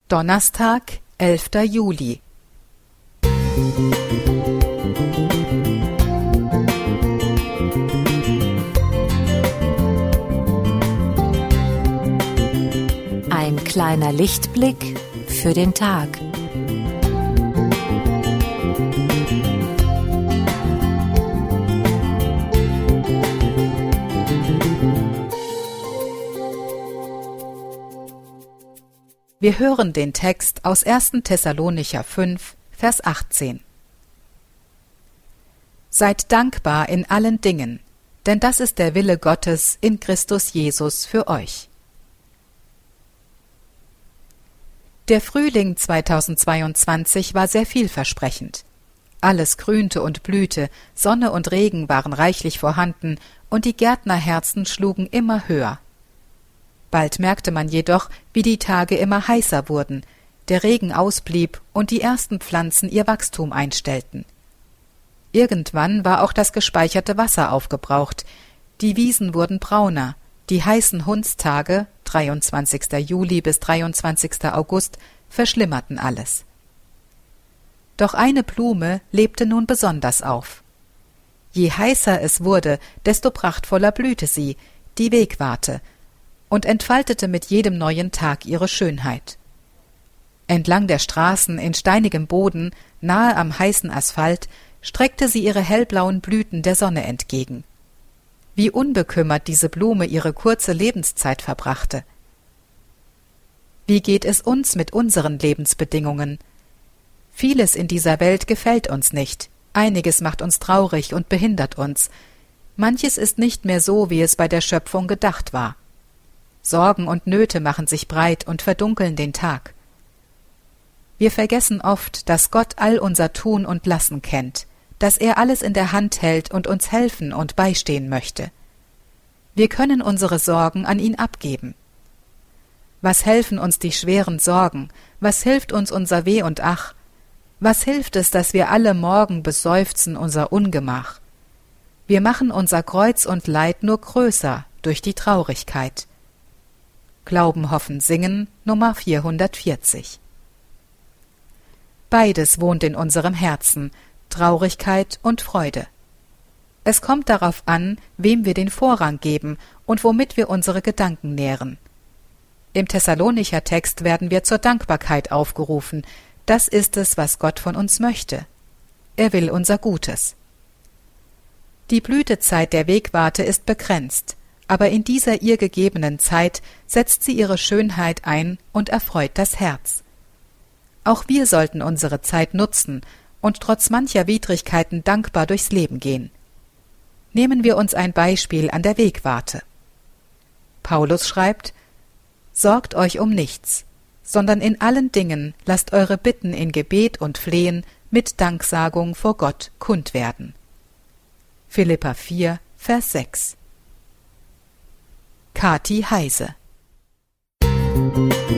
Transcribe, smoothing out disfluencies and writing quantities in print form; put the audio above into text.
Donnerstag, 11. Juli. Ein kleiner Lichtblick für den Tag. Wir hören den Text aus 1. Thessalonicher 5, Vers 18. Seid dankbar in allen Dingen, denn das ist der Wille Gottes in Christus Jesus für euch. Der Frühling 2022 war sehr vielversprechend. Alles grünte und blühte, Sonne und Regen waren reichlich vorhanden und die Gärtnerherzen schlugen immer höher. Bald merkte man jedoch, wie die Tage immer heißer wurden, der Regen ausblieb und die ersten Pflanzen ihr Wachstum einstellten. Irgendwann war auch das gespeicherte Wasser aufgebraucht, die Wiesen wurden brauner, die heißen Hundstage, 23. Juli bis 23. August, verschlimmerten alles. Doch eine Blume lebte nun besonders auf. Je heißer es wurde, desto prachtvoller blühte sie, die Wegwarte, und entfaltete mit jedem neuen Tag ihre Schönheit. Entlang der Straßen in steinigem Boden, nahe am heißen Asphalt, streckte sie ihre hellblauen Blüten der Sonne entgegen. Wie unbekümmert diese Blume ihre kurze Lebenszeit verbrachte. Wie geht es uns mit unseren Lebensbedingungen? Vieles in dieser Welt gefällt uns nicht, einiges macht uns traurig und behindert uns. Manches ist nicht mehr so, wie es bei der Schöpfung gedacht war. Sorgen und Nöte machen sich breit und verdunkeln den Tag. Wir vergessen oft, dass Gott all unser Tun und Lassen kennt, dass er alles in der Hand hält und uns helfen und beistehen möchte. Wir können unsere Sorgen an ihn abgeben. Was helfen uns die schweren Sorgen? Was hilft uns unser Weh und Ach? Was hilft es, dass wir alle Morgen beseufzen unser Ungemach? Wir machen unser Kreuz und Leid nur größer durch die Traurigkeit. Glauben, Hoffen, Singen, Nummer 440. Beides wohnt in unserem Herzen, Traurigkeit und Freude. Es kommt darauf an, wem wir den Vorrang geben und womit wir unsere Gedanken nähren. Im Thessalonicher Text werden wir zur Dankbarkeit aufgerufen. Das ist es, was Gott von uns möchte. Er will unser Gutes. Die Blütezeit der Wegwarte ist begrenzt, aber in dieser ihr gegebenen Zeit setzt sie ihre Schönheit ein und erfreut das Herz. Auch wir sollten unsere Zeit nutzen und trotz mancher Widrigkeiten dankbar durchs Leben gehen. Nehmen wir uns ein Beispiel an der Wegwarte. Paulus schreibt: Sorgt euch um nichts, sondern in allen Dingen lasst eure Bitten in Gebet und Flehen mit Danksagung vor Gott kund werden. Philipper 4, Vers 6. Kathi Heise.